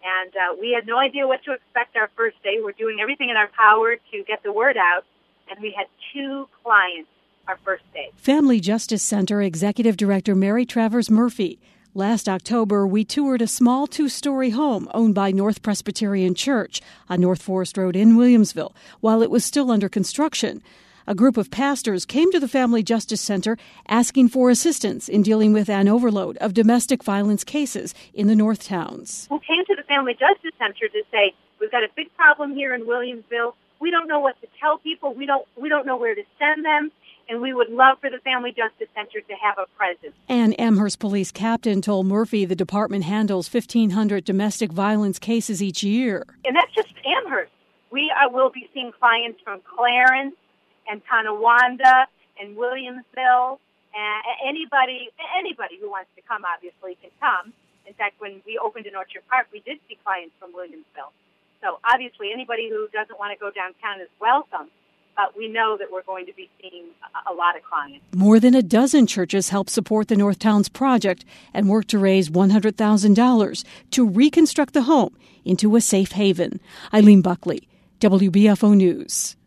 And we had no idea what to expect our first day. We're doing everything in our power to get the word out. And we had 2 clients our first day. Family Justice Center Executive Director Mary Travers Murphy. Last October, we toured a small 2-story home owned by North Presbyterian Church on North Forest Road in Williamsville while it was still under construction. A group of pastors came to the Family Justice Center asking for assistance in dealing with an overload of domestic violence cases in the North Towns. Who came to the Family Justice Center to say, we've got a big problem here in Williamsville. We don't know what to tell people. We don't know where to send them. And we would love for the Family Justice Center to have a presence. An Amherst police captain told Murphy the department handles 1,500 domestic violence cases each year. And that's just Amherst. We will be seeing clients from Clarence and Tonawanda and Williamsville. And anybody who wants to come, obviously, can come. In fact, when we opened in Orchard Park, we did see clients from Williamsville. So obviously, anybody who doesn't want to go downtown is welcome. But we know that we're going to be seeing a lot of clients. More than a dozen churches help support the North Towns project and work to raise $100,000 to reconstruct the home into a safe haven. Eileen Buckley, WBFO News.